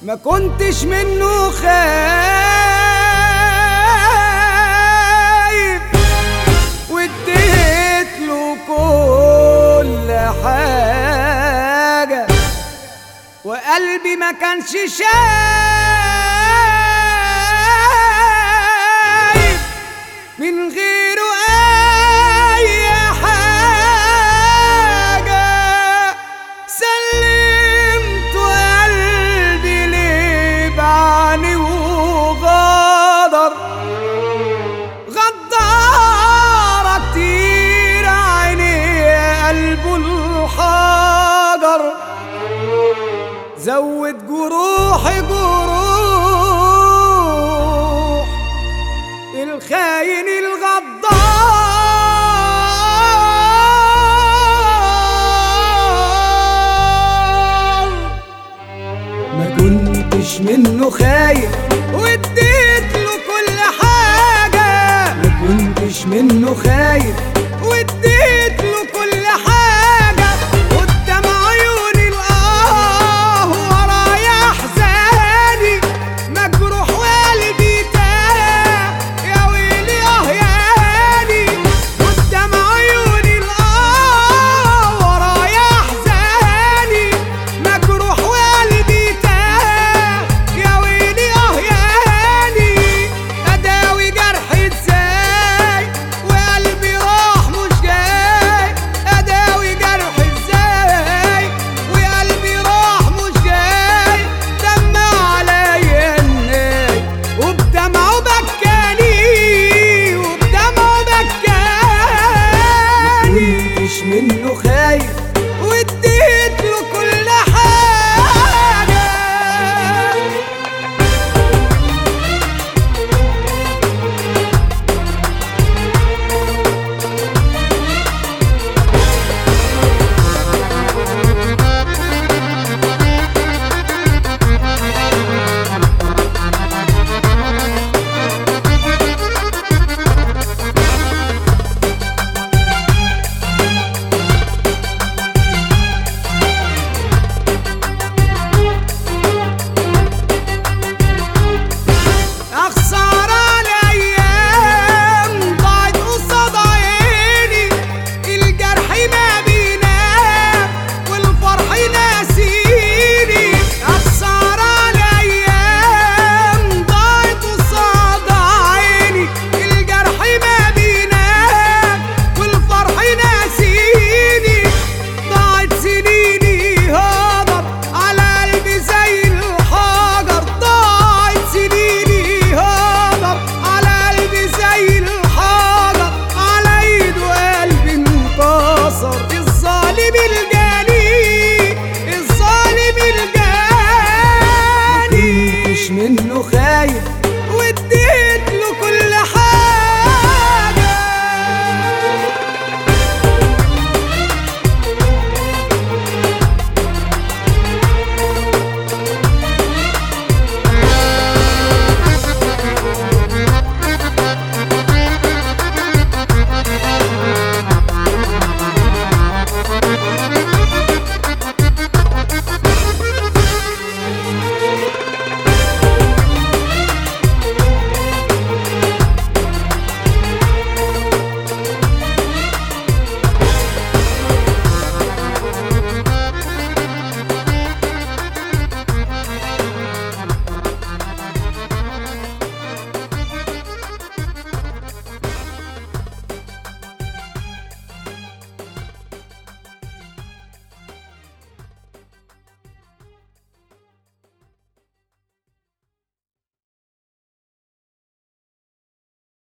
ما كنتش منه خايف واديت له كل حاجة وقلبي ما كانش شايف من غيره أي حاجة. سلمت قلبي ليه بعاني وغدر، غدارة كتير عيني قلبه الحجر، زود جروحي جروح الخاين الغدار. ما كنتش منه خايف واديت له كل حاجة، ما كنتش منه خايف واديت له كل حاجة. قدام عيوني الآه ورايا أحزاني، مجروح وقلبي تاه يا ويلي ياني. قدام عيوني الآه ورايا أحزاني، مجروح وقلبي تاه يا ويلي ياني. أداوي جرحي ازاي وقلبي راح مش جاي، أداوي جرحي ازاي وقلبي راح مش جاي. دمع عليا الناي وبدمعه بكاني، وبدمعه بكاني. ما كنتش منه خايف